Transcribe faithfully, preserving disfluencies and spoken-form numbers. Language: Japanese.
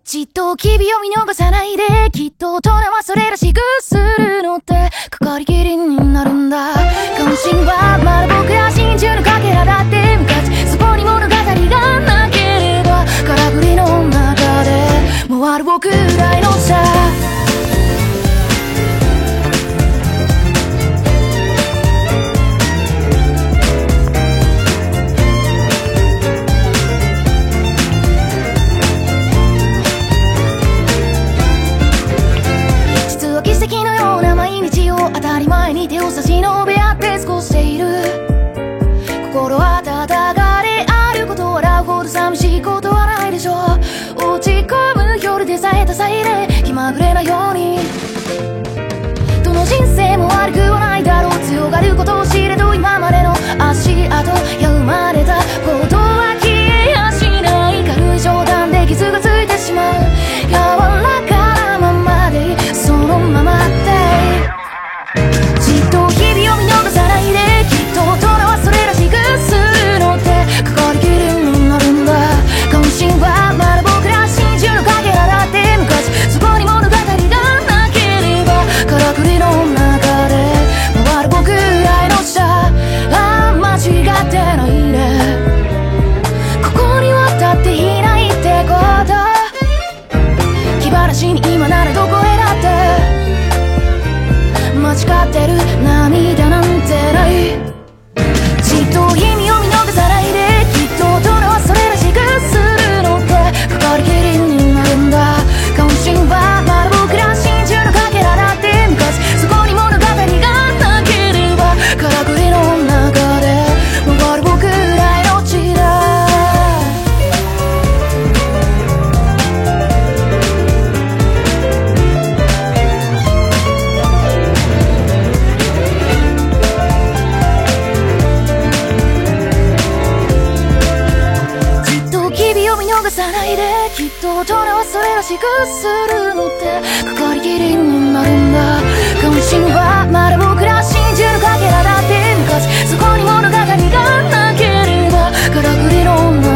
じっと機微を見逃さないで、きっと大人はそれらしくするのってかかりきりになるんだ。関心はまだ僕ら真珠のかけらだって昔、そこに物語がなければ空振りの中で回る僕らいのさ。当たり前に手を差し伸べ合って過ごしている。心はただがであることを笑うほど寂しいことはないでしょう。落ち込む夜でさえ多彩で気まぐれなように、どの人生も悪くはないだろう。強がることを知れど今までの足跡や生まれたことは消えやしない。軽い冗談で傷がついてしまう。柔らかなままでいい、そのままでじっと日々を見逃さないで、きっと大人はそれらしくするのってかかりきりになるんだ。関心はまだ僕ら真珠のかけらだって昔、そこに物語がなければからくりの中で回る僕らへのさ。ああ間違ってないね、ここには立っていないってこと。気晴らしに今ならどこへだって間違ってる、涙なんてない。じっと意味を見逃さないで、きっと大人はそれらしくするのってかかりきりになるんだ。関心はまだ僕ら真珠のかけらだって昔、そこに物語がなければからくりの中で回る僕らへの血だ。逃さないで、きっと大人はそれらしくするのってかかりきりになるんだ。関心はまだ僕ら真珠のかけらだって昔、そこに物語がなければからくりの中